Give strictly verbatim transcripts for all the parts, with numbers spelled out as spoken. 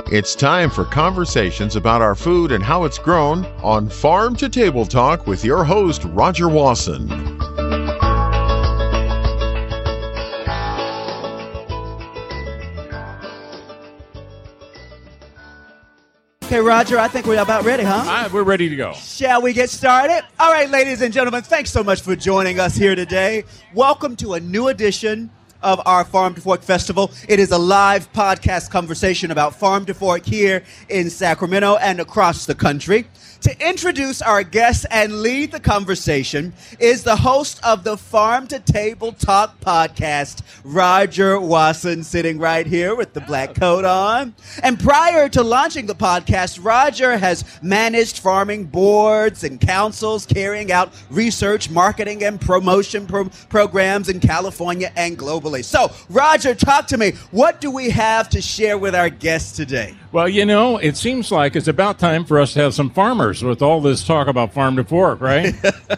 It's time for conversations about our food and how it's grown on Farm to Table Talk with your host, Roger Wasson. Okay, Roger, I think we're about ready, huh? All right, we're ready to go. Shall we get started? All right, ladies and gentlemen, thanks so much for joining us here today. Welcome to a new edition of our Farm to Fork Festival. It is a live podcast conversation about Farm to Fork here in Sacramento and across the country. To introduce our guest and lead the conversation is the host of the Farm to Table Talk podcast, Roger Wasson, sitting right here with the black coat on. And prior to launching the podcast, Roger has managed farming boards and councils, carrying out research, marketing, and promotion pro- programs in California and globally. So, Roger, talk to me. What do we have to share with our guests today? Well, you know, it seems like it's about time for us to have some farmers with all this talk about farm to fork, right?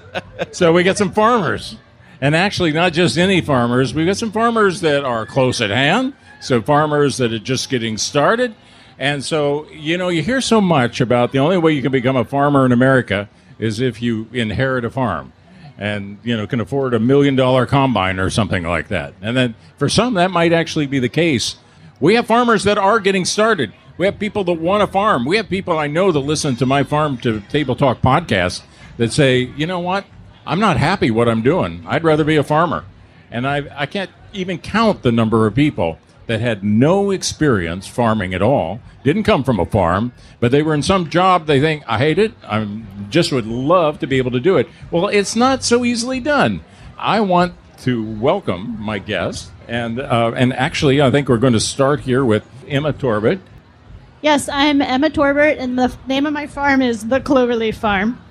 So we got some farmers. And actually, not just any farmers. We got some farmers that are close at hand, some farmers that are just getting started. And so, you know, you hear so much about the only way you can become a farmer in America is if you inherit a farm and, you know, can afford a million dollar combine or something like that. And then for some, that might actually be the case. We have farmers that are getting started. We have people that want to farm. We have people I know that listen to my Farm to Table Talk podcast that say, you know what, I'm not happy what I'm doing. I'd rather be a farmer. And I, I can't even count the number of people that had no experience farming at all, didn't come from a farm, but they were in some job they think, I hate it, I just would love to be able to do it. Well, it's not so easily done. I want to welcome my guest, and uh, and actually I think we're going to start here with Emma Torbert. Yes, I'm Emma Torbert, and the name of my farm is The Cloverleaf Farm.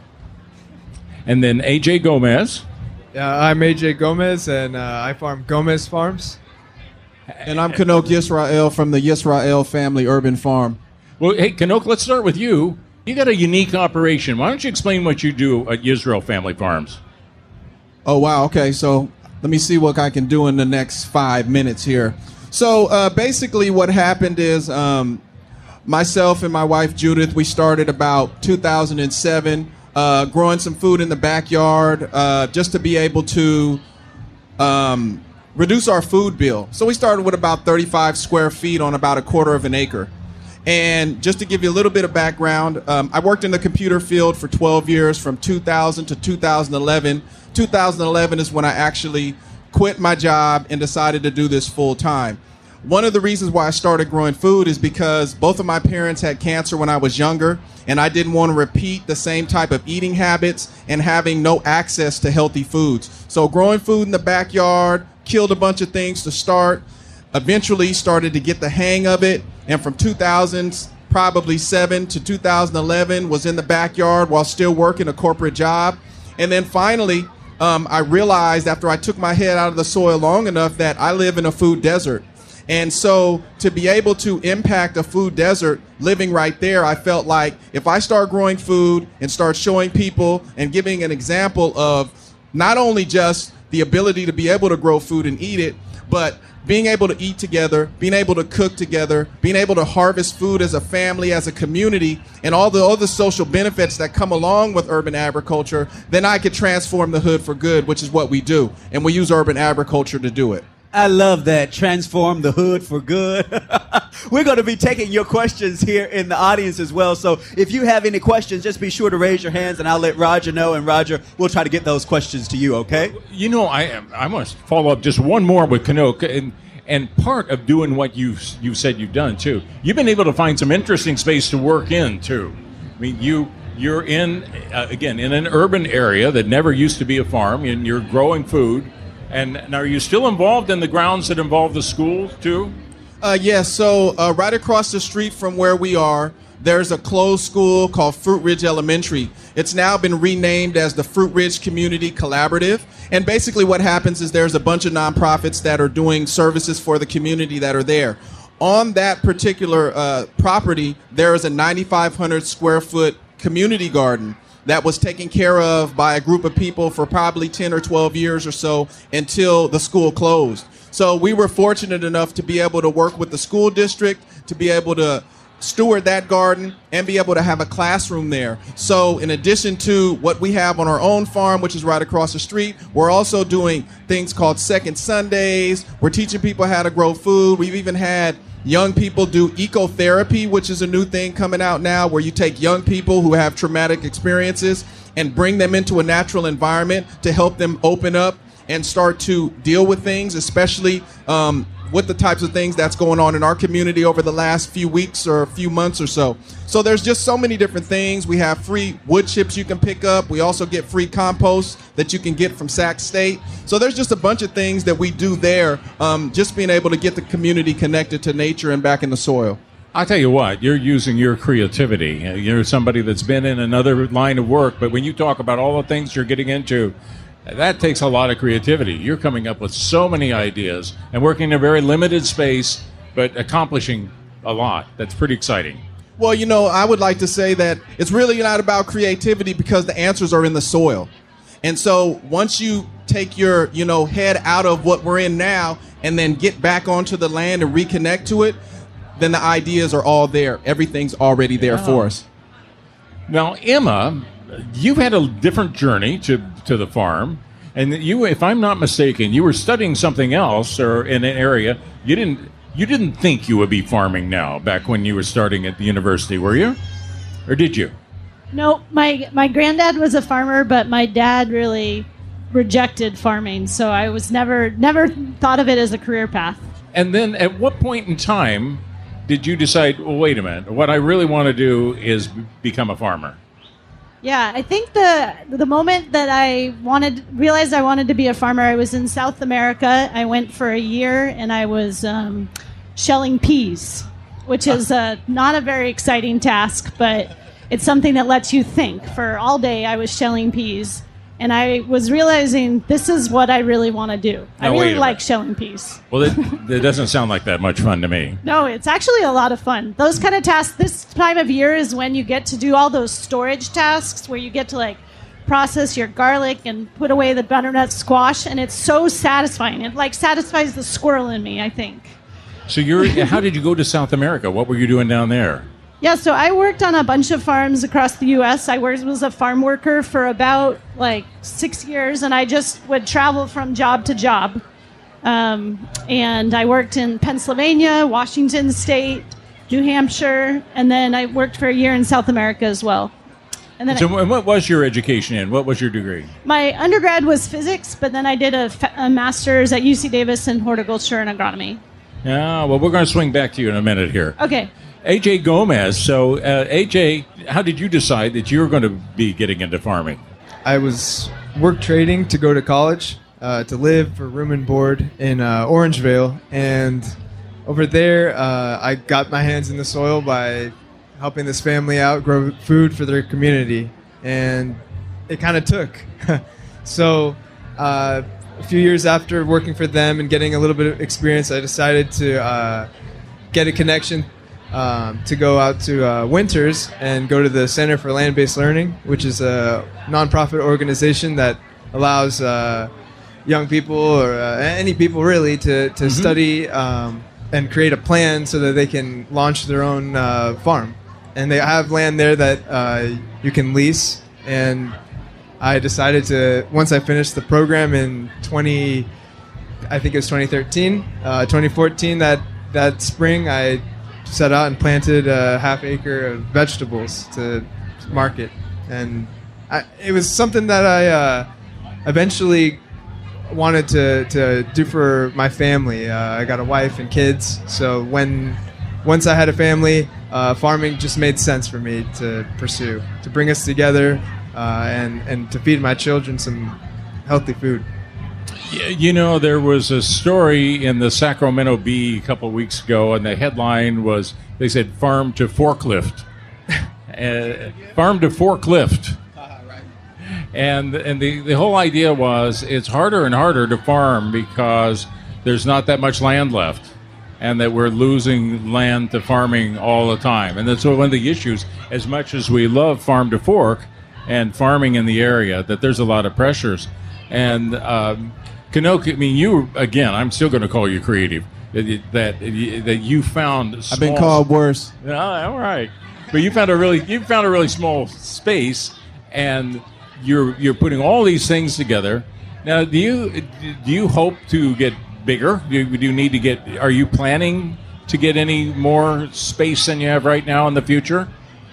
And then A J Gomez. Yeah, I'm A J Gomez, and uh, I farm Gomez Farms. And I'm Kanok Yisrael from the Yisrael Family Urban Farm. Well, hey, Kanok, let's start with you. You got a unique operation. Why don't you explain what you do at Yisrael Family Farms? Oh, wow. Okay, so let me see what I can do in the next five minutes here. So uh, basically what happened is um, myself and my wife, Judith, we started about two thousand seven, uh, growing some food in the backyard uh, just to be able to um, reduce our food bill. So we started with about thirty-five square feet on about a quarter of an acre. And just to give you a little bit of background, um, I worked in the computer field for twelve years, from two thousand to two thousand eleven. two thousand eleven is when I actually quit my job and decided to do this full time. One of the reasons why I started growing food is because both of my parents had cancer when I was younger, and I didn't want to repeat the same type of eating habits and having no access to healthy foods. So growing food in the backyard, killed a bunch of things to start, eventually started to get the hang of it, and from two thousand probably seven to two thousand eleven was in the backyard while still working a corporate job. And then finally, um, I realized after I took my head out of the soil long enough that I live in a food desert. And so to be able to impact a food desert living right there, I felt like if I start growing food and start showing people and giving an example of not only just the ability to be able to grow food and eat it, but being able to eat together, being able to cook together, being able to harvest food as a family, as a community, and all the other social benefits that come along with urban agriculture, then I could transform the hood for good, which is what we do. And we use urban agriculture to do it. I love that. Transform the hood for good. We're going to be taking your questions here in the audience as well. So if you have any questions, just be sure to raise your hands, and I'll let Roger know. And Roger, we'll try to get those questions to you, okay? You know, I I want to follow up just one more with Kanok. And, and part of doing what you've, you've said you've done, too, you've been able to find some interesting space to work in, too. I mean, you, you're in, uh, again, in an urban area that never used to be a farm, and you're growing food. And, and are you still involved in the grounds that involve the schools, too? Uh, yes, so uh, right across the street from where we are, there's a closed school called Fruit Ridge Elementary. It's now been renamed as the Fruit Ridge Community Collaborative. And basically what happens is there's a bunch of nonprofits that are doing services for the community that are there. On that particular uh, property, there is a ninety-five hundred square foot community garden that was taken care of by a group of people for probably ten or twelve years or so until the school closed. So we were fortunate enough to be able to work with the school district, to be able to steward that garden and be able to have a classroom there. So in addition to what we have on our own farm, which is right across the street, we're also doing things called Second Sundays. We're teaching people how to grow food. We've even had young people do ecotherapy, which is a new thing coming out now, where you take young people who have traumatic experiences and bring them into a natural environment to help them open up and start to deal with things, especially um, with the types of things that's going on in our community over the last few weeks or a few months or so. So there's just so many different things. We have free wood chips you can pick up. We also get free compost that you can get from Sac State. So there's just a bunch of things that we do there, um, just being able to get the community connected to nature and back in the soil. I'll tell you what, you're using your creativity. You're somebody that's been in another line of work, but when you talk about all the things you're getting into, that takes a lot of creativity. You're coming up with so many ideas and working in a very limited space, but accomplishing a lot. That's pretty exciting. Well, you know, I would like to say that it's really not about creativity because the answers are in the soil. And so once you take your, you know, head out of what we're in now and then get back onto the land and reconnect to it, then the ideas are all there. Everything's already there yeah. for us. Now, Emma, you've had a different journey to, to the farm. And you, if I'm not mistaken, you were studying something else or in an area. You didn't you didn't think you would be farming now back when you were starting at the university, were you? Or did you? No, my my granddad was a farmer, but my dad really rejected farming. So I was never never thought of it as a career path. And then at what point in time did you decide, well, wait a minute, what I really want to do is become a farmer? Yeah, I think the the moment that I wanted realized I wanted to be a farmer, I was in South America. I went for a year and I was um, shelling peas, which is uh, not a very exciting task, but it's something that lets you think. For all day, I was shelling peas, and I was realizing this is what I really want to do. Now, I really like minute. shelling peas. Well, it, it doesn't sound like that much fun to me. No, it's actually a lot of fun. Those kind of tasks, this time of year is when you get to do all those storage tasks where you get to like process your garlic and put away the butternut squash, and it's so satisfying. It like satisfies the squirrel in me, I think. So you're, how did you go to South America? What were you doing down there? Yeah, so I worked on a bunch of farms across the U S I worked, was a farm worker for about like six years, and I just would travel from job to job. Um, and I worked in Pennsylvania, Washington State, New Hampshire, and then I worked for a year in South America as well. And then so I, what was your education in? What was your degree? my undergrad was physics, but then I did a, a master's at U C Davis in horticulture and agronomy. Yeah, well, we're going to swing back to you in a minute here. Okay. A J Gomez. So, uh, A J, how did you decide that you were going to be getting into farming? I was work trading to go to college, uh, to live for room and board in uh, Orangevale. And over there, uh, I got my hands in the soil by helping this family out, grow food for their community. And it kind of took. So uh, a few years after working for them and getting a little bit of experience, I decided to uh, get a connection Um, to go out to uh, Winters and go to the Center for Land-Based Learning, which is a nonprofit organization that allows uh, young people or uh, any people really to, to mm-hmm. study um, and create a plan so that they can launch their own uh, farm. And they have land there that uh, you can lease. And I decided to, once I finished the program in twenty, I think it was twenty thirteen, uh, twenty fourteen, that, that spring, I set out and planted a half acre of vegetables to market. And I, it was something that I uh, eventually wanted to, to do for my family. Uh, I got a wife and kids, so when once I had a family, uh, farming just made sense for me to pursue, to bring us together uh, and, and to feed my children some healthy food. You know, there was a story in the Sacramento Bee a couple of weeks ago, and the headline was, they said, farm to forklift. uh, farm to forklift. Uh, right. And and the, the whole idea was it's harder and harder to farm because there's not that much land left, and that we're losing land to farming all the time. And that's one of the issues, as much as we love farm to fork and farming in the area, that there's a lot of pressures. And um, Kanoki, I mean, you, again, I'm still going to call you creative. that that you found. Small, I've been called worse. Oh, all right, but you found a really you found a really small space, and you're you're putting all these things together. Now, do you do you hope to get bigger? Do you, do you need to get? Are you planning to get any more space than you have right now in the future?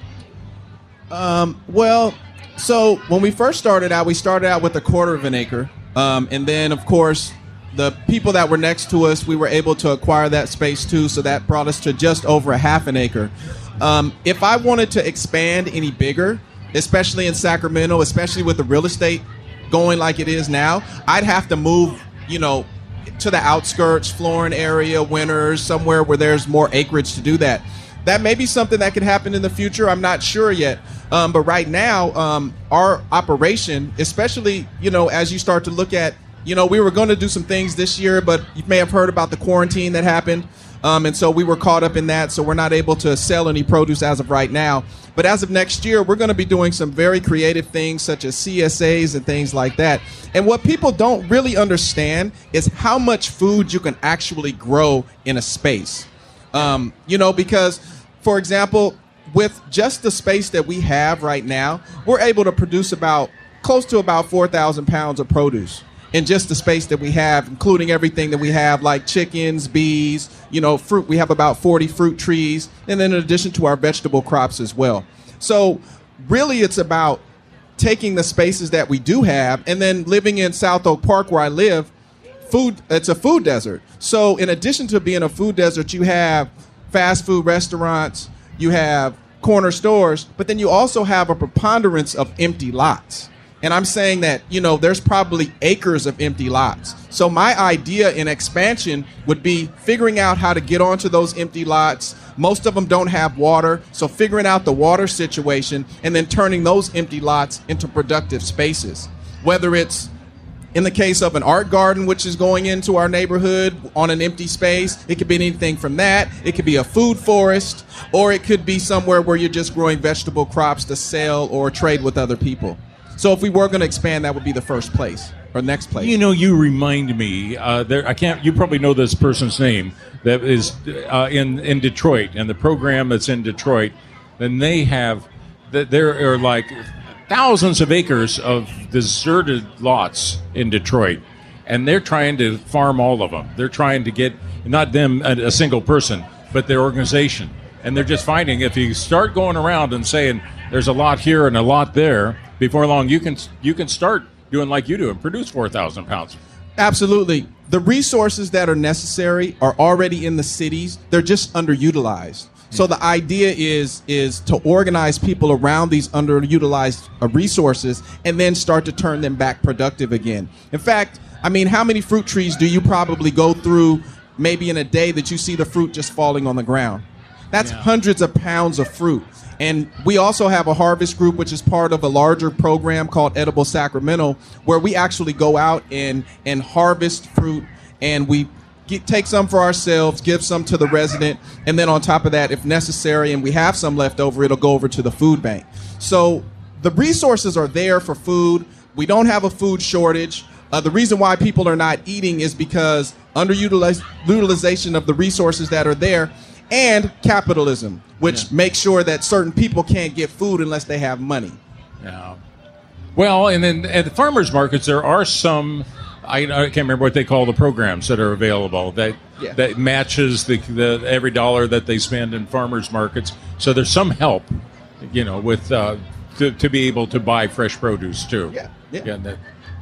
Um, well, so when we first started out, we started out with a quarter of an acre. Um, and then, of course, the people that were next to us, we were able to acquire that space too. So that brought us to just over a half an acre. Um, if I wanted to expand any bigger, especially in Sacramento, especially with the real estate going like it is now, I'd have to move, you know, to the outskirts, Florin area, Winters, somewhere where there's more acreage to do that. That may be something that could happen in the future. I'm not sure yet. Um, but right now, um, our operation, especially, you know, as you start to look at, you know, we were going to do some things this year, but you may have heard about the quarantine that happened. Um, and so we were caught up in that. So we're not able to sell any produce as of right now. But as of next year, we're going to be doing some very creative things such as C S As and things like that. And what people don't really understand is how much food you can actually grow in a space. Um, you know, because, for example, with just the space that we have right now, we're able to produce about close to about four thousand pounds of produce in just the space that we have, including everything that we have, like chickens, bees, you know, fruit. We have about forty fruit trees, and then in addition to our vegetable crops as well. So really it's about taking the spaces that we do have, and then living in South Oak Park where I live, food, it's a food desert. So in addition to being a food desert, you have fast food restaurants, you have corner stores, but then you also have a preponderance of empty lots. And I'm saying that, you know, there's probably acres of empty lots. So my idea in expansion would be figuring out how to get onto those empty lots. Most of them don't have water, so figuring out the water situation and then turning those empty lots into productive spaces. Whether it's in the case of an art garden, which is going into our neighborhood on an empty space, it could be anything from that. It could be a food forest, or it could be somewhere where you're just growing vegetable crops to sell or trade with other people. So if we were going to expand, that would be the first place or next place. You know, you remind me. Uh, there, I can't. You probably know this person's name that is uh, in in Detroit, and the program that's in Detroit. Then they have, there are like thousands of acres of deserted lots in Detroit, and they're trying to farm all of them. They're trying to get not them a, a single person, but their organization, and they're just finding if you start going around and saying there's a lot here and a lot there. Before long, you can you can start doing like you do and produce four thousand pounds. Absolutely. The resources that are necessary are already in the cities. They're just underutilized. So the idea is is to organize people around these underutilized uh, resources and then start to turn them back productive again. In fact, I mean, how many fruit trees do you probably go through maybe in a day that you see the fruit just falling on the ground? That's yeah. hundreds of pounds of fruit. And we also have a harvest group, which is part of a larger program called Edible Sacramento, where we actually go out and, and harvest fruit, and we get, take some for ourselves, give some to the resident, and then on top of that, if necessary, and we have some left over, it'll go over to the food bank. So the resources are there for food. We don't have a food shortage. Uh, the reason why people are not eating is because underutilization of the resources that are there, and capitalism, which yeah. makes sure that certain people can't get food unless they have money. Yeah. Well, and then at the farmers markets, there are some, I, I can't remember what they call the programs that are available that yeah. that matches the, the every dollar that they spend in farmers markets. So there's some help, you know, with uh, to, to be able to buy fresh produce too. Yeah. Yeah. yeah that,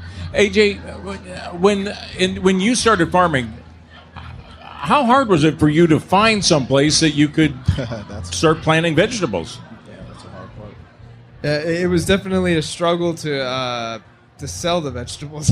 A J, when in, when you started farming, how hard was it for you to find some place that you could start planting vegetables? Yeah, that's a hard part. Uh, it was definitely a struggle to uh, to sell the vegetables.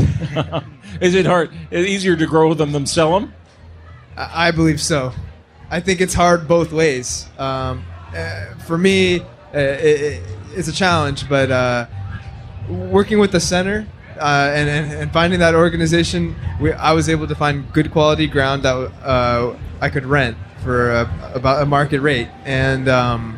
Is it hard? Is it easier to grow them than sell them? I, I believe so. I think it's hard both ways. Um, uh, for me, uh, it, it's a challenge, but uh, working with the center, Uh, and, and, and finding that organization, we, I was able to find good quality ground that uh, I could rent for a, about a market rate. And um,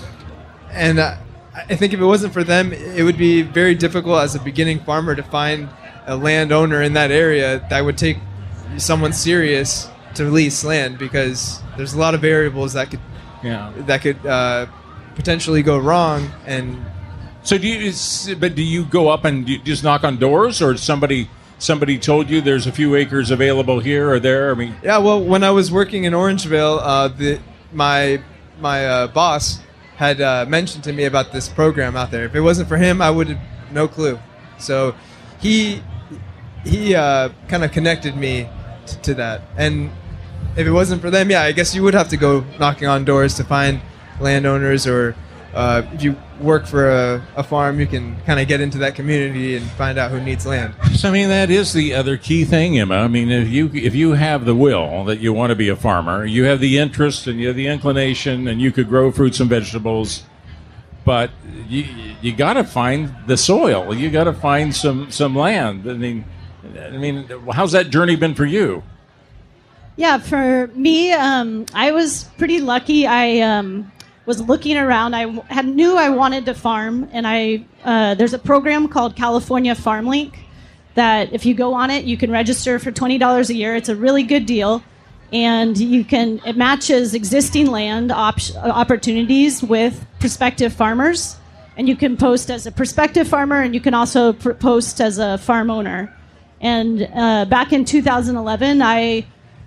and uh, I think if it wasn't for them, it would be very difficult as a beginning farmer to find a landowner in that area that would take someone serious to lease land because there's a lot of variables that could Yeah. that could uh, potentially go wrong. And So do you? But do you go up and you just knock on doors, or somebody somebody told you there's a few acres available here or there? I mean, yeah, well, when I was working in Orangevale, uh, the my my uh, boss had uh, mentioned to me about this program out there. If it wasn't for him, I would have no clue. So he he uh, kind of connected me t- to that. And if it wasn't for them, yeah, I guess you would have to go knocking on doors to find landowners, or uh, if you work for a, a farm, you can kind of get into that community and find out who needs land. so I mean that is the other key thing, Emma. I mean, if you if you have the will that you want to be a farmer, you have the interest and you have the inclination, and you could grow fruits and vegetables, but you you got to find the soil. You got to find some some land. I mean, I mean, how's that journey been for you? Yeah, for me, um, I was pretty lucky. I um, was looking around. I w- had knew I wanted to farm, and I uh, there's a program called California Farm Link that if you go on it, you can register for twenty dollars a year. It's a really good deal, and you can it matches existing land op- opportunities with prospective farmers, and you can post as a prospective farmer, and you can also pr- post as a farm owner. And uh, back in two thousand eleven, I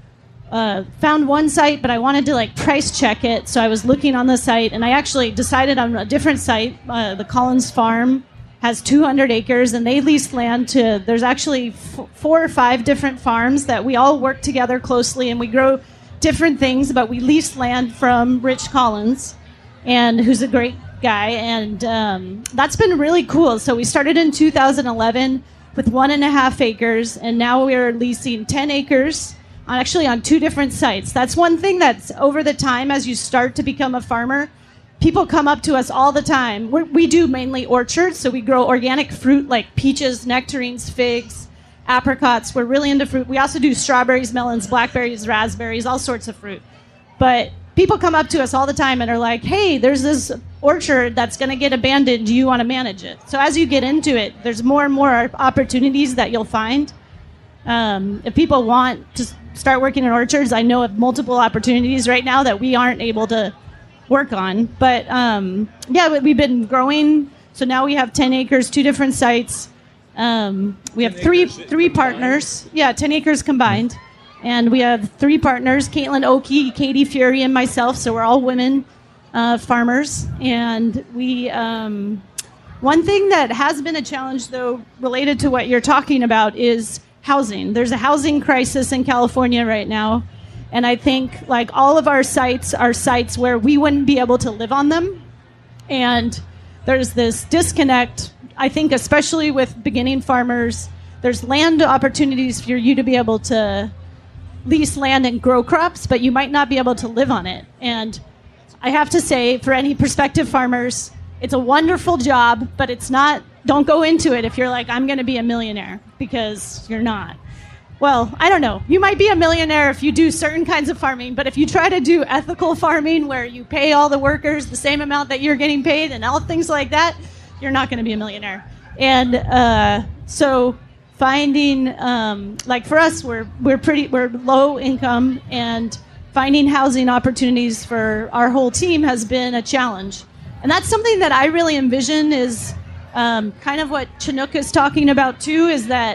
Uh, found one site, but I wanted to like price check it, so I was looking on the site, and I actually decided on a different site. Uh, the Collins Farm has two hundred acres, and they lease land to. There's actually f- four or five different farms that we all work together closely, and we grow different things. But we lease land from Rich Collins, and who's a great guy, and um, that's been really cool. So we started in two thousand eleven with one and a half acres, and now we're leasing ten acres. Actually on two different sites. That's one thing that's over the time as you start to become a farmer. People come up to us all the time. We're, we do mainly orchards, so we grow organic fruit like peaches, nectarines, figs, apricots. We're really into fruit. We also do strawberries, melons, blackberries, raspberries, all sorts of fruit. But people come up to us all the time and are like, hey, there's this orchard that's going to get abandoned. Do you want to manage it? So as you get into it, there's more and more opportunities that you'll find. Um, if people want to start working in orchards, I know of multiple opportunities right now that we aren't able to work on. But um, yeah, we've been growing. So now we have ten acres, two different sites. Um, we have three three partners. Yeah, ten acres combined. And we have three partners, Caitlin Oakey, Katie Fury, and myself. So we're all women uh, farmers. And we... Um, one thing that has been a challenge, though, related to what you're talking about is housing. There's a housing crisis in California right now, and I think like all of our sites are sites where we wouldn't be able to live on them, and there's this disconnect. I think especially with beginning farmers, there's land opportunities for you to be able to lease land and grow crops, but you might not be able to live on it. And I have to say, for any prospective farmers, it's a wonderful job, but it's not. Don't go into it if you're like, I'm going to be a millionaire, because you're not. Well, I don't know. You might be a millionaire if you do certain kinds of farming, but if you try to do ethical farming where you pay all the workers the same amount that you're getting paid and all things like that, you're not going to be a millionaire. And uh, so finding, um, like for us, we're we're pretty we're low income, and finding housing opportunities for our whole team has been a challenge. And that's something that I really envision is um, kind of what Chinook is talking about too, is that,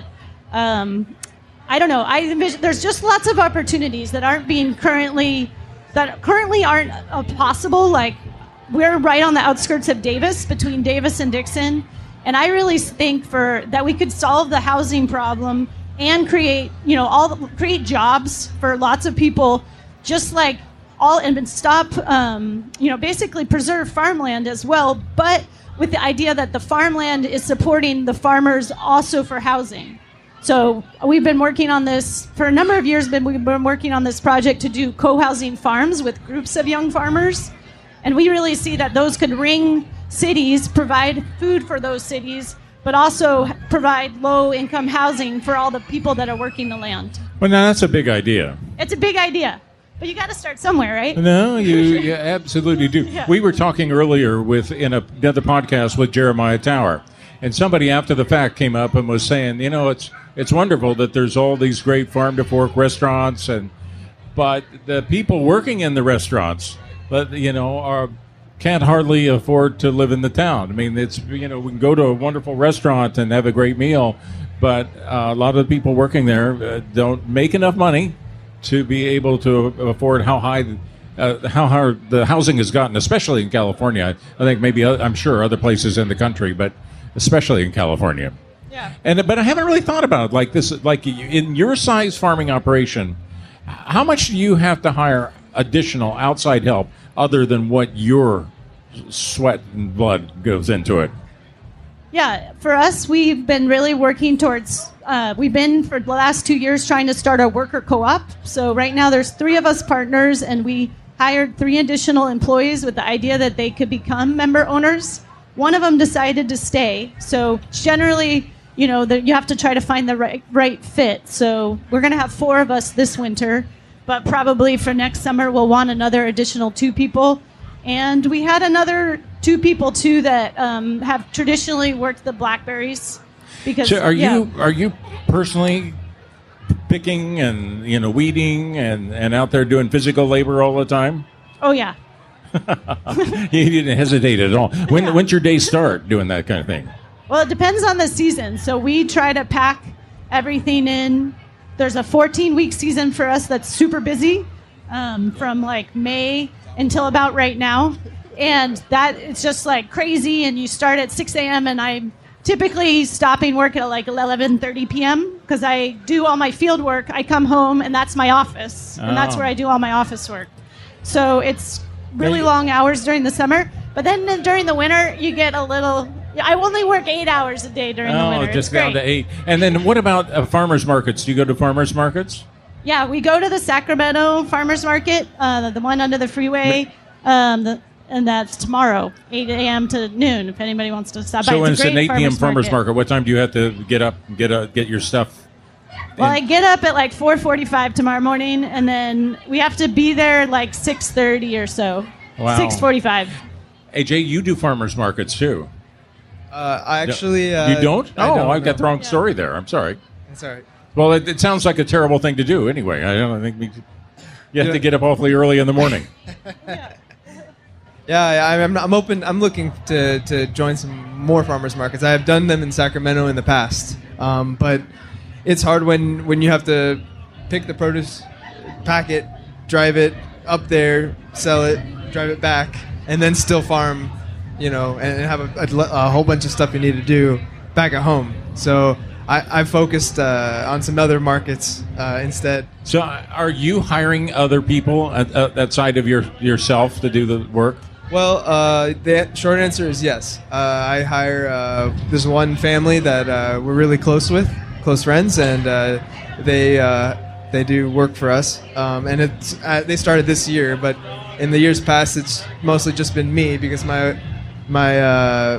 um, I don't know, I envision there's just lots of opportunities that aren't being currently, that currently aren't uh, possible. Like we're right on the outskirts of Davis, between Davis and Dixon. And I really think for that we could solve the housing problem and create, you know, all create jobs for lots of people, just like all, and stop, um, you know, basically preserve farmland as well, but with the idea that the farmland is supporting the farmers also for housing. So we've been working on this for a number of years. Been, we've been working on this project to do co-housing farms with groups of young farmers. And we really see that those could ring cities, provide food for those cities, but also provide low-income housing for all the people that are working the land. Well, now that's a big idea. It's a big idea. But you got to start somewhere, right? No, you, you absolutely do. Yeah. We were talking earlier with in a, another podcast with Jeremiah Tower, and somebody after the fact came up and was saying, you know, it's it's wonderful that there's all these great farm to fork restaurants, and but the people working in the restaurants, but you know, are can't hardly afford to live in the town. I mean, it's you know, we can go to a wonderful restaurant and have a great meal, but uh, a lot of the people working there uh, don't make enough money to be able to afford how high. Uh, how hard the housing has gotten, especially in California. I think maybe uh, I'm sure other places in the country, but especially in California. Yeah. And but I haven't really thought about it like this. Like in your size farming operation, how much do you have to hire additional outside help other than what your sweat and blood goes into it? Yeah, for us, we've been really working towards. Uh, we've been for the last two years trying to start a worker co-op. So right now, there's three of us partners, and we hired three additional employees with the idea that they could become member owners. One of them decided to stay. So generally, you know, the, you have to try to find the right, right fit. So we're going to have four of us this winter, but probably for next summer, we'll want another additional two people. And we had another two people, too, that um, have traditionally worked the blackberries. Because, so are yeah. you are you personally picking and you know weeding and, and out there doing physical labor all the time? Oh yeah. You didn't hesitate at all. When Yeah. when's your day start doing that kind of thing? Well, it depends on the season. So we try to pack everything in. There's a fourteen-week season for us that's super busy, um, from like May until about right now, and that it's just like crazy. And you start at six a.m. and I'm typically stopping work at like eleven thirty p.m. because I do all my field work. I come home and that's my office, and that's Oh. where I do all my office work. So it's really you- long hours during the summer, but then during the winter you get a little. I only work eight hours a day during the Oh, winter. just It's down great. to eight. And then what about uh, farmers markets? Do you go to farmers markets? Yeah, we go to the Sacramento Farmers Market, uh, the one under the freeway, um, the, and that's tomorrow, eight a.m. to noon. If anybody wants to stop by, So when it's it's a an great eight p.m. farmers farmers market. market, what time do you have to get up and get uh, get your stuff? Well, in? I get up at like four forty-five tomorrow morning, and then we have to be there like six thirty or so. Wow. six forty-five. A J, you do farmers markets too. Uh, I actually. Uh, you don't? I Oh, don't, I've got no. the wrong story there. I'm sorry. That's all right. Well, it, it sounds like a terrible thing to do anyway. I don't think we, you have Yeah. to get up awfully early in the morning. Yeah, I, I'm, I'm open. I'm looking to, to join some more farmers markets. I have done them in Sacramento in the past, um, but it's hard when, when you have to pick the produce, pack it, drive it up there, sell it, drive it back, and then still farm, you know, and, and have a, a, a whole bunch of stuff you need to do back at home. So I, I've focused uh, on some other markets uh, instead. So, are you hiring other people at, uh, outside of your yourself to do the work? Well, uh, the short answer is yes. Uh, I hire uh, this one family that uh, we're really close with, close friends, and uh, they uh, they do work for us. Um, and it's uh, they started this year, but in the years past, it's mostly just been me because my my uh,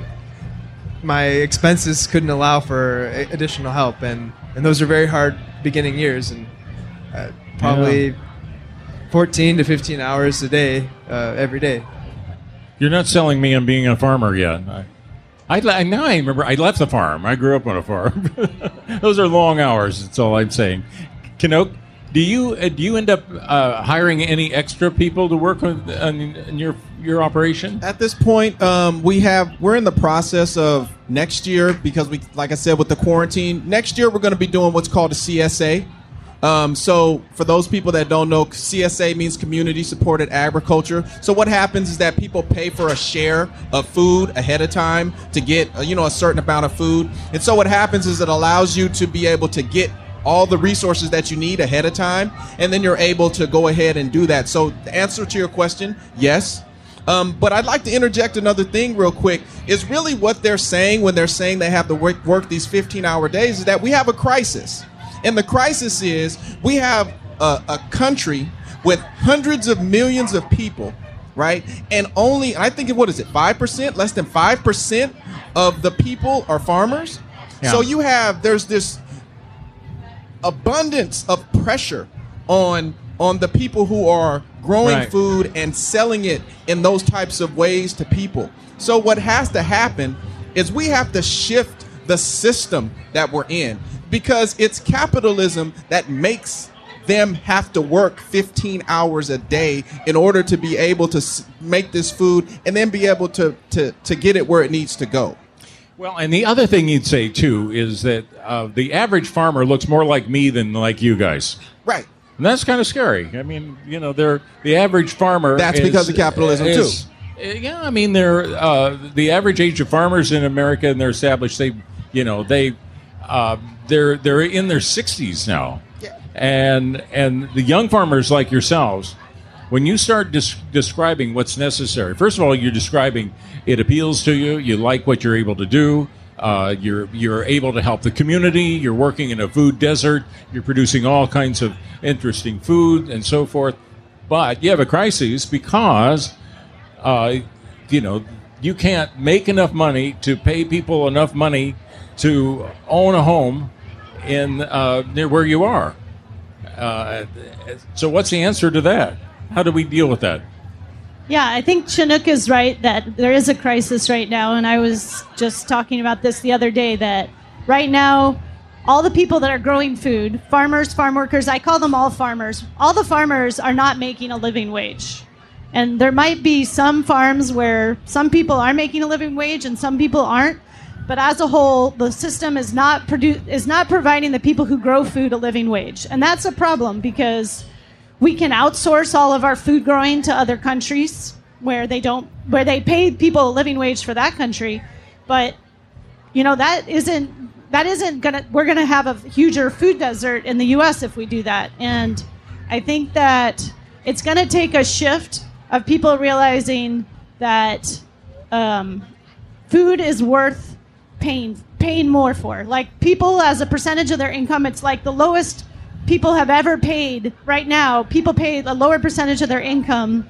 my expenses couldn't allow for a- additional help, and, and those are very hard beginning years, and uh, probably fourteen to fifteen hours a day, uh, every day. You're not selling me on being a farmer yet. I, I, I now I remember I left the farm. I grew up on a farm. Those are long hours. That's all I'm saying. Kanoke, do you uh, do you end up uh, hiring any extra people to work on, on in your your operation? At this point, um, we have we're in the process of next year because we, like I said, with the quarantine. Next year, we're going to be doing what's called a C S A. Um, so for those people that don't know, C S A means community supported agriculture. So what happens is that people pay for a share of food ahead of time to get, uh, you know, a certain amount of food. And so what happens is it allows you to be able to get all the resources that you need ahead of time, and then you're able to go ahead and do that. So the answer to your question, yes. Um, but I'd like to interject another thing real quick, is really what they're saying when they're saying they have to work, work these fifteen-hour days is that we have a crisis. And the crisis is we have a, a country with hundreds of millions of people, right? And only, I think, what is it, five percent, less than five percent of the people are farmers. Yeah. So you have, there's this abundance of pressure on on the people who are growing Right. food and selling it in those types of ways to people. So what has to happen is we have to shift the system that we're in, because it's capitalism that makes them have to work fifteen hours a day in order to be able to s- make this food and then be able to, to, to get it where it needs to go. Well, and the other thing you'd say, too, is that uh, the average farmer looks more like me than like you guys. Right. And that's kind of scary. I mean, you know, they're the average farmer. That's is, because of capitalism, is, too. Yeah, I mean, they're uh, the average age of farmers in America, and they're established. They, you know, they uh, they're they're in their sixties now, Yeah. and and the young farmers like yourselves, when you start des- describing what's necessary, first of all, you're describing it appeals to you. You like what you're able to do. Uh, you're you're able to help the community. You're working in a food desert. You're producing all kinds of interesting food and so forth. But you have a crisis because. Uh, you know, you can't make enough money to pay people enough money to own a home in uh, near where you are. Uh, so, what's the answer to that? How do we deal with that? Yeah, I think Chinook is right that there is a crisis right now, and I was just talking about this the other day, that right now, all the people that are growing food, farmers, farm workers, I call them all farmers, all the farmers are not making a living wage. And there might be some farms where some people are making a living wage and some people aren't. But as a whole, the system is not produ- is not providing the people who grow food a living wage. And that's a problem because we can outsource all of our food growing to other countries where they don't where they pay people a living wage for that country. But you know, that isn't that isn't gonna we're gonna have a huger food desert in the U S if we do that. And I think that it's gonna take a shift of people realizing that um, food is worth paying paying more for. Like, people as a percentage of their income, it's like the lowest people have ever paid. Right now, people pay a lower percentage of their income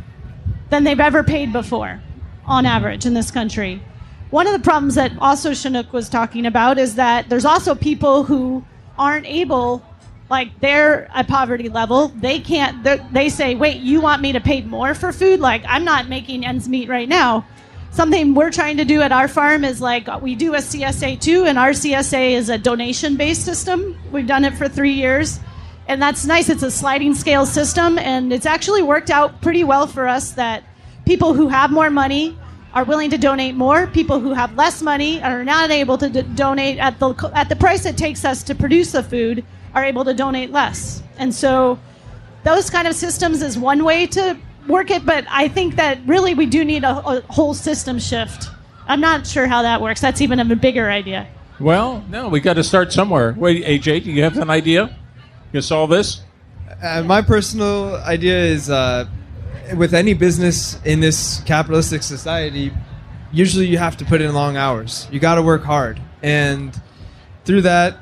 than they've ever paid before, on average, in this country. One of the problems that also Chinook was talking about is that there's also people who aren't able, like, they're at poverty level. They can't, they say, wait, you want me to pay more for food? Like, I'm not making ends meet right now. Something we're trying to do at our farm is, like, we do a C S A too, and our C S A is a donation-based system. We've done it for three years, and that's nice. It's a sliding scale system, and it's actually worked out pretty well for us that people who have more money are willing to donate more. People who have less money and are not able to d- donate at the at the price it takes us to produce the food are able to donate less. And so those kind of systems is one way to work it, but I think that really we do need a, a whole system shift. I'm not sure how that works. That's even a bigger idea. Well, no, we got to start somewhere. Wait, A J, do you have an idea? You solve this? Uh, my personal idea is uh, with any business in this capitalistic society, usually you have to put in long hours. You got to work hard. And through that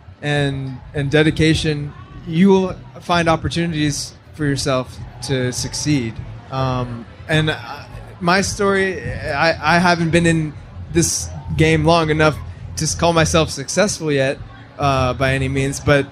and and dedication, you will find opportunities for yourself to succeed. Um, and uh, my story, I, I haven't been in this game long enough to call myself successful yet uh, by any means, but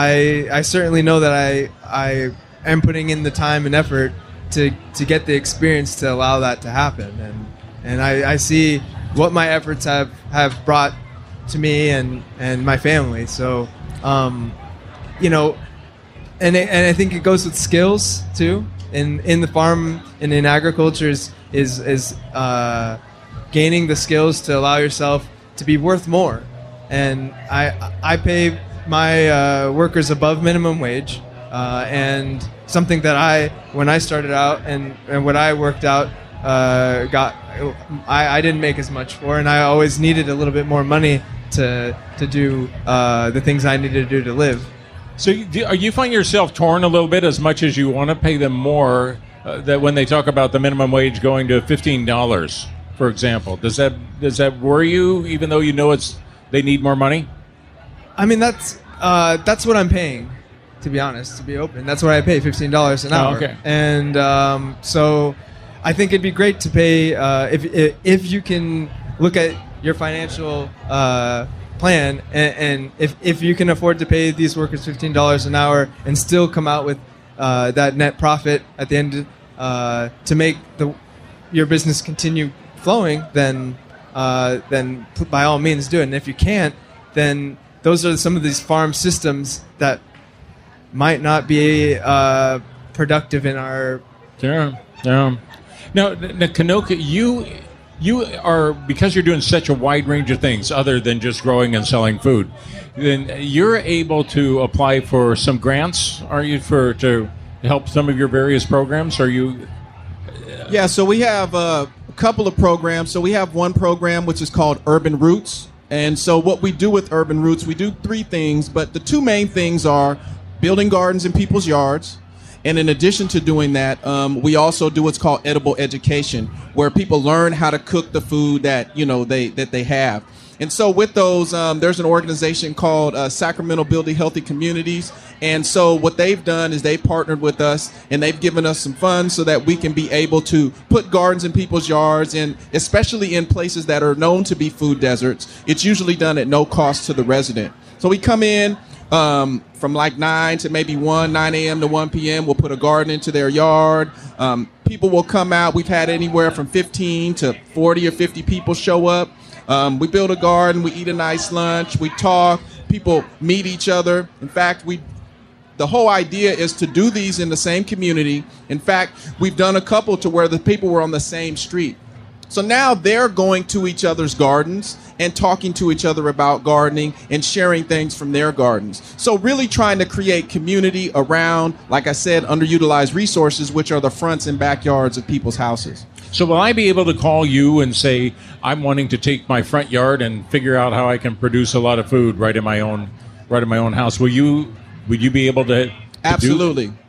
I I certainly know that I I am putting in the time and effort to to get the experience to allow that to happen, and and I, I see what my efforts have, have brought to me and, and my family. So, um, you know, and it, and I think it goes with skills too. In in the farm and in agriculture is is, is uh, gaining the skills to allow yourself to be worth more. And I I pay my uh, workers above minimum wage, uh, and something that I, when I started out and, and what I worked out, uh, got I, I didn't make as much for, and I always needed a little bit more money to to do uh, the things I needed to do to live. So you, do, are you find yourself torn a little bit as much as you want to pay them more, uh, that when they talk about the minimum wage going to fifteen dollars, for example? Does that does that worry you, even though you know it's they need more money? I mean, that's uh, that's what I'm paying, to be honest, to be open. That's what I pay, fifteen dollars an hour. Oh, okay. And um, so I think it'd be great to pay, uh, if, if if you can look at your financial uh, plan, and, and if, if you can afford to pay these workers fifteen dollars an hour and still come out with uh, that net profit at the end uh, to make the your business continue flowing, then uh, then by all means do it. And if you can't, then those are some of these farm systems that might not be uh, productive in our. Yeah, yeah. Now, now Kanoka, you you are, because you're doing such a wide range of things other than just growing and selling food, then you're able to apply for some grants. Are you for to help some of your various programs? Are you? Yeah, so we have uh, a couple of programs. So we have one program which is called Urban Roots. And so what we do with Urban Roots, we do three things, but the two main things are building gardens in people's yards. And in addition to doing that, um, we also do what's called edible education, where people learn how to cook the food that, you know, they that they have. And so with those, um, there's an organization called uh, Sacramento Building Healthy Communities. And so what they've done is they've partnered with us, and they've given us some funds so that we can be able to put gardens in people's yards, and especially in places that are known to be food deserts. It's usually done at no cost to the resident. So we come in um, from like nine to maybe one, nine a.m. to one p.m. We'll put a garden into their yard. Um, people will come out. We've had anywhere from fifteen to forty or fifty people show up. Um, we build a garden, we eat a nice lunch, we talk, people meet each other. In fact, we the whole idea is to do these in the same community. In fact, we've done a couple to where the people were on the same street. So now they're going to each other's gardens and talking to each other about gardening and sharing things from their gardens. So really trying to create community around, like I said, underutilized resources, which are the fronts and backyards of people's houses. So will I be able to call you and say, I'm wanting to take my front yard and figure out how I can produce a lot of food right in my own right in my own house? Will you would you be able to, to Absolutely. Do?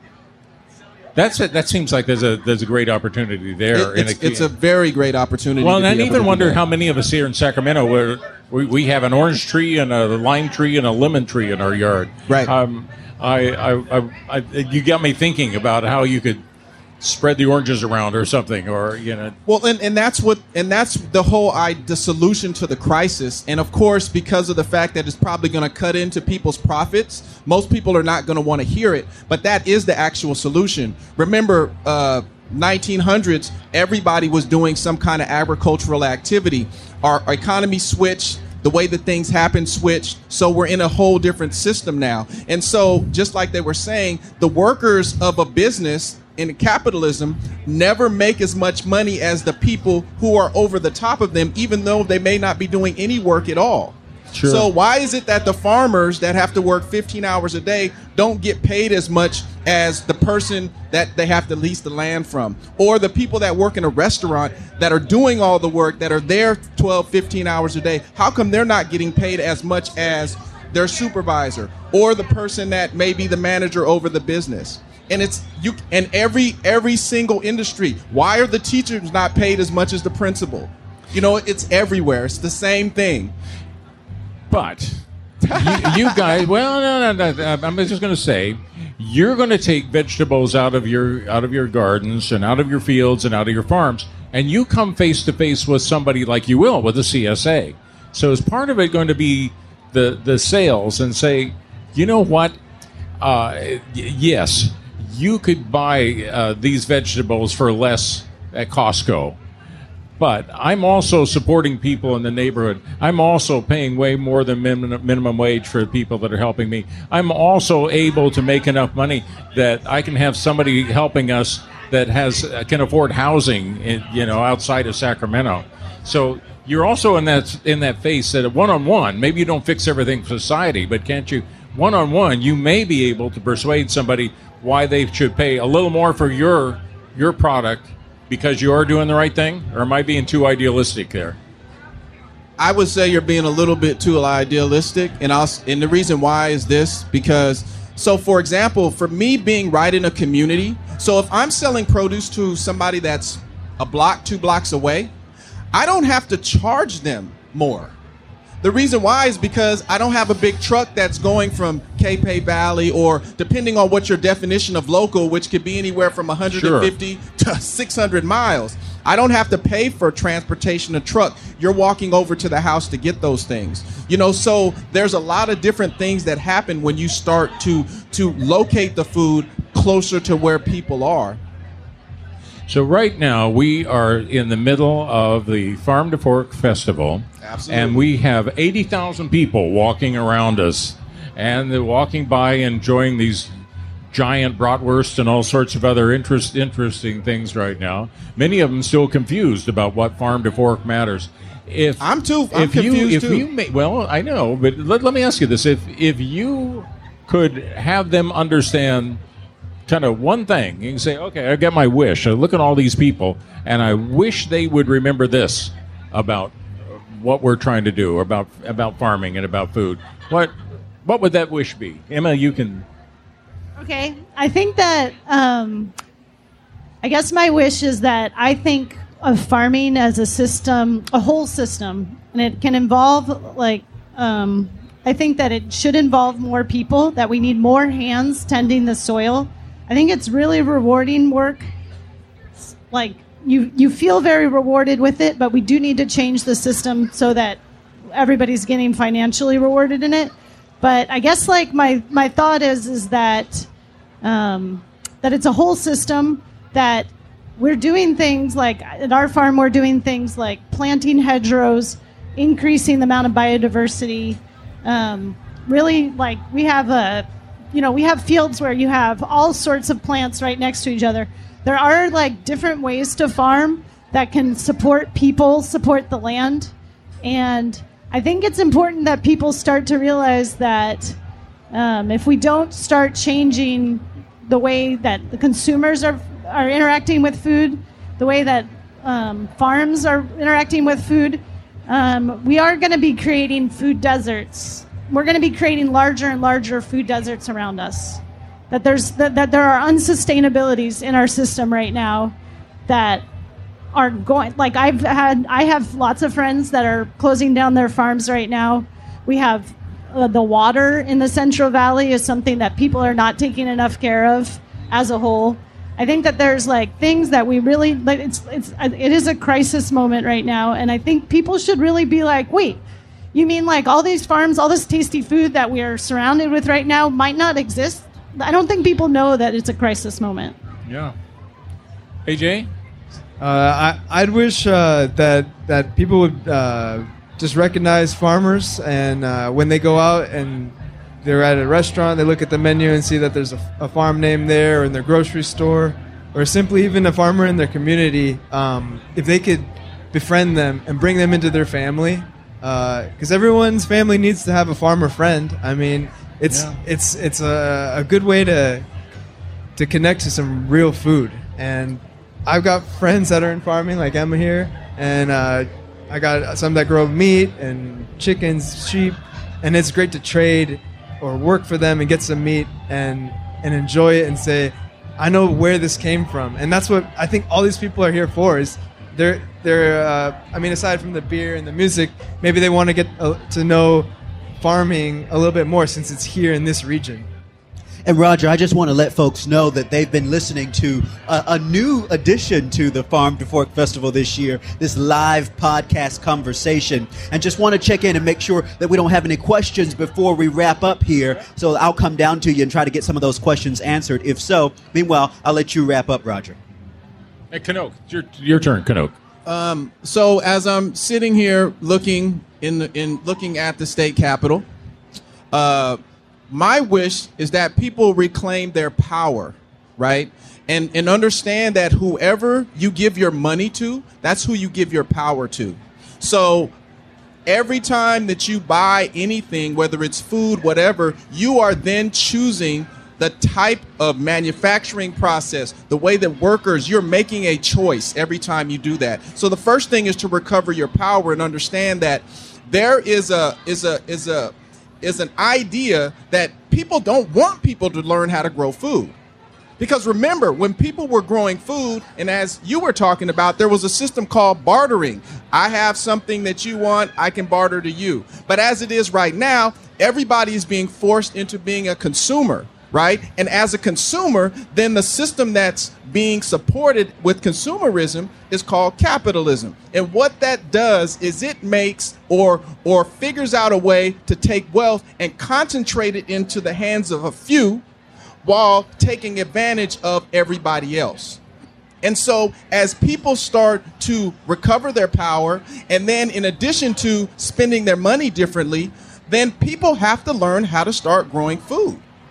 That's a, that seems like there's a there's a great opportunity there. It, it's, a, it's a very great opportunity. Well, to and be I able even to wonder do that. how many of us here in Sacramento where we, we have an orange tree and a lime tree and a lemon tree in our yard. Right. Um, I, I, I, I you got me thinking about how you could spread the oranges around or something, or you know. Well, and, and that's what, and that's the whole I, the solution to the crisis. And of course, because of the fact that it's probably going to cut into people's profits, most people are not going to want to hear it. But that is the actual solution. Remember, uh, nineteen hundreds, everybody was doing some kind of agricultural activity. Our, our economy switched. The way that things happen switched. So we're in a whole different system now. And so just like they were saying, the workers of a business in capitalism never make as much money as the people who are over the top of them, even though they may not be doing any work at all. Sure. So why is it that the farmers that have to work fifteen hours a day don't get paid as much as the person that they have to lease the land from? Or the people that work in a restaurant that are doing all the work, that are there twelve, fifteen hours a day, how come they're not getting paid as much as their supervisor or the person that may be the manager over the business? And it's you and every every single industry. Why are the teachers not paid as much as the principal? You know, it's everywhere. It's the same thing. But you, you guys, well, no, no, no, I'm just going to say, you're going to take vegetables out of your out of your gardens and out of your fields and out of your farms, and you come face to face with somebody like you will with the C S A. So is part of it going to be the the sales and say, you know what? Uh, y- yes, you could buy uh, these vegetables for less at Costco. But I'm also supporting people in the neighborhood. I'm also paying way more than minimum, minimum wage for the people that are helping me. I'm also able to make enough money that I can have somebody helping us that has uh, can afford housing, in, you know, outside of Sacramento. So you're also in that in that phase that one on one. Maybe you don't fix everything for society, but can't you one on one? You may be able to persuade somebody why they should pay a little more for your your product. Because you are doing the right thing? Or am I being too idealistic there? I would say you're being a little bit too idealistic. And, I'll, and the reason why is this. Because, so for example, for me being right in a community, so if I'm selling produce to somebody that's a block, two blocks away, I don't have to charge them more. The reason why is because I don't have a big truck that's going from Capay Valley, or depending on what your definition of local, which could be anywhere from one hundred fifty sure. to six hundred miles. I don't have to pay for transportation, a truck. You're walking over to the house to get those things. You know, so there's a lot of different things that happen when you start to to locate the food closer to where people are. So right now we are in the middle of the Farm to Fork Festival. Absolutely. And we have eighty thousand people walking around us, and they're walking by enjoying these giant bratwurst and all sorts of other interest, interesting things right now. Many of them still confused about what farm to fork matters. If I'm too. I'm if confused you, if too. you may, well, I know, but let, let me ask you this: if if you could have them understand kind of one thing, you can say, okay, I got my wish. I look at all these people, and I wish they would remember this about what we're trying to do, about about farming and about food. What what would that wish be? Emma, you can. Okay, I think that um, I guess my wish is that I think of farming as a system, a whole system, and it can involve like um, I think that it should involve more people, that we need more hands tending the soil. I think it's really rewarding work. Like you, you feel very rewarded with it, but we do need to change the system so that everybody's getting financially rewarded in it. But I guess like my, my thought is is that um, that it's a whole system, that we're doing things like at our farm we're doing things like planting hedgerows, increasing the amount of biodiversity. Um, really, like we have a, you know, we have fields where you have all sorts of plants right next to each other. There are like different ways to farm that can support people, support the land, and I think it's important that people start to realize that um, if we don't start changing the way that the consumers are are interacting with food, the way that um, farms are interacting with food, um, we are going to be creating food deserts. We're going to be creating larger and larger food deserts around us. That there's that, that there are unsustainabilities in our system right now that are going, like I've had, I have lots of friends that are closing down their farms right now. We have uh, the water in the Central Valley is something that people are not taking enough care of as a whole. I think that there's like things that we really, like it's, it's, it is a crisis moment right now. And I think people should really be like, wait, you mean like all these farms, all this tasty food that we are surrounded with right now might not exist? I don't think people know that it's a crisis moment. Yeah. A J? Uh, I, I'd wish uh, that that people would uh, just recognize farmers, and uh, when they go out and they're at a restaurant, they look at the menu and see that there's a, a farm name there, or in their grocery store, or simply even a farmer in their community. Um, if they could befriend them and bring them into their family, because uh, everyone's family needs to have a farmer friend. I mean, it's yeah. it's it's a, a good way to to connect to some real food. And I've got friends that are in farming, like Emma here, and uh, I got some that grow meat and chickens, sheep, and it's great to trade or work for them and get some meat and and enjoy it and say, I know where this came from. And that's what I think all these people are here for, is they're they're uh, I mean, aside from the beer and the music, maybe they want to get uh, to know farming a little bit more since it's here in this region. And Roger, I just want to let folks know that they've been listening to a, a new addition to the Farm to Fork Festival this year, this live podcast conversation. And just want to check in and make sure that we don't have any questions before we wrap up here. So I'll come down to you and try to get some of those questions answered. If so, meanwhile, I'll let you wrap up, Roger. Hey, Kanoke, it's your, your turn, Kanoke. Um, so as I'm sitting here looking in the, in looking at the state capitol, uh, my wish is that people reclaim their power, right? And and understand that whoever you give your money to, that's who you give your power to. So every time that you buy anything, whether it's food, whatever, you are then choosing the type of manufacturing process, the way that workers, you're making a choice every time you do that. So the first thing is to recover your power and understand that there is a is a is a is an idea that people don't want people to learn how to grow food. Because remember, when people were growing food, and as you were talking about, there was a system called bartering. I have something that you want, I can barter to you. But as it is right now, everybody is being forced into being a consumer, right? And as a consumer, then the system that's being supported with consumerism is called capitalism. And what that does is it makes or or figures out a way to take wealth and concentrate it into the hands of a few while taking advantage of everybody else. And so as people start to recover their power, and then in addition to spending their money differently, then people have to learn how to start growing food.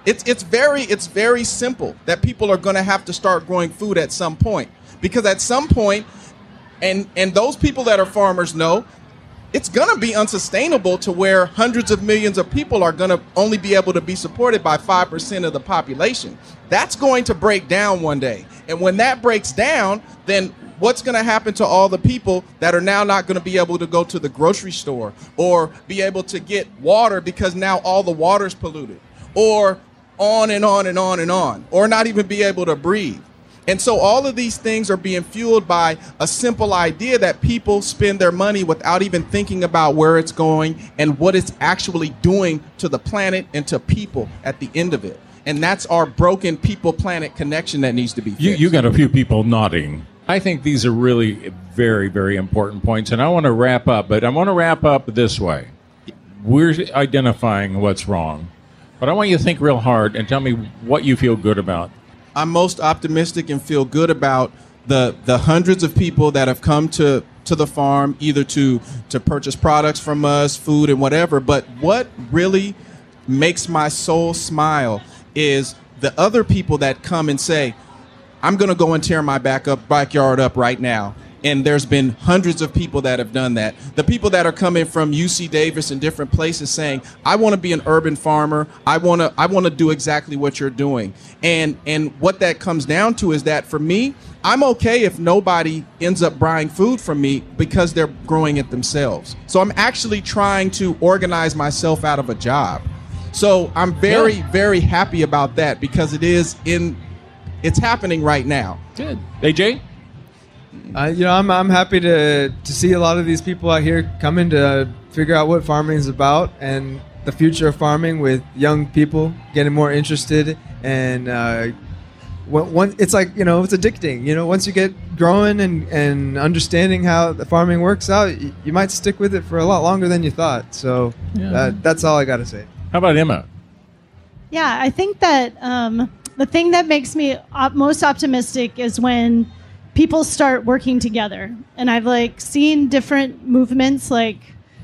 It's it's very it's very simple that people are going to have to start growing food at some point, because at some point, and and those people that are farmers know, it's going to be unsustainable to where hundreds of millions of people are going to only be able to be supported by five percent of the population. That's going to break down one day. And when that breaks down, then what's going to happen to all the people that are now not going to be able to go to the grocery store or be able to get water because now all the water's polluted, or on and on and on and on, or not even be able to breathe. And so all of these things are being fueled by a simple idea that people spend their money without even thinking about where it's going and what it's actually doing to the planet and to people at the end of it. And that's our broken people-planet connection that needs to be fixed. You, you got a few people nodding. I think these are really very, very important points, and I want to wrap up, but I want to wrap up this way. We're identifying what's wrong, but I want you to think real hard and tell me what you feel good about. I'm most optimistic and feel good about the the hundreds of people that have come to, to the farm, either to, to purchase products from us, food and whatever. But what really makes my soul smile is the other people that come and say, I'm going to go and tear my back up, backyard up right now. And there's been hundreds of people that have done that. The people that are coming from U C Davis and different places saying, I want to be an urban farmer. I want to I want to do exactly what you're doing. And and what that comes down to is that for me, I'm okay if nobody ends up buying food from me because they're growing it themselves. So I'm actually trying to organize myself out of a job. So I'm very, yeah. very happy about that, because it is in it's happening right now. Good. A J? Uh, you know, I'm I'm happy to to see a lot of these people out here coming to figure out what farming is about and the future of farming, with young people getting more interested. And uh, one, one, it's like, you know, it's addicting. You know, once you get growing and, and understanding how the farming works out, you, you might stick with it for a lot longer than you thought. So yeah. that, that's all I got to say. How about Emma? Yeah, I think that um, the thing that makes me op- most optimistic is when people start working together. And I've like seen different movements, like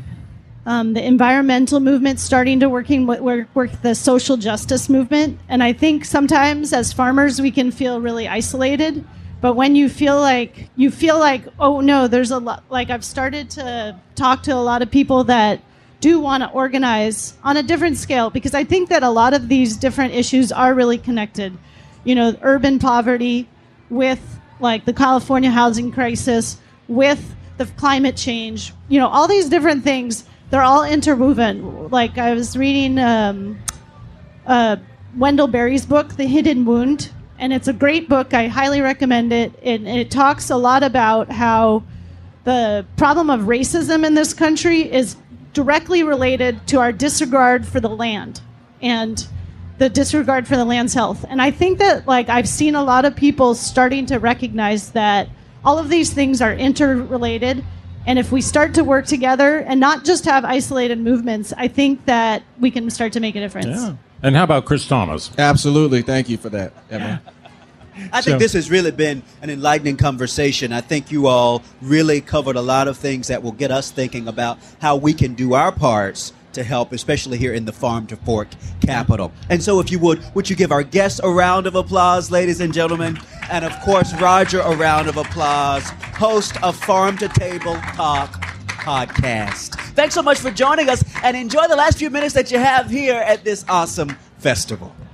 um, the environmental movement starting to working with, work with the social justice movement. And I think sometimes as farmers we can feel really isolated. But when you feel like you feel like, oh no, there's a lot. Like I've started to talk to a lot of people that do want to organize on a different scale, because I think that a lot of these different issues are really connected. You know, urban poverty with like the California housing crisis, with the climate change, you know, all these different things, they're all interwoven. Like I was reading um, uh, Wendell Berry's book, The Hidden Wound, and it's a great book. I highly recommend it. And it talks a lot about how the problem of racism in this country is directly related to our disregard for the land and the disregard for the land's health. And I think that like I've seen a lot of people starting to recognize that all of these things are interrelated. And if we start to work together and not just have isolated movements, I think that we can start to make a difference. Yeah. And how about Chris Thomas? Absolutely. Thank you for that, Emma. I think So- this has really been an enlightening conversation. I think you all really covered a lot of things that will get us thinking about how we can do our parts to help, especially here in the Farm to Fork capital. And so if you would, would you give our guests a round of applause, ladies and gentlemen? And of course, Roger, a round of applause, host of Farm to Table Talk podcast. Thanks so much for joining us, and enjoy the last few minutes that you have here at this awesome festival.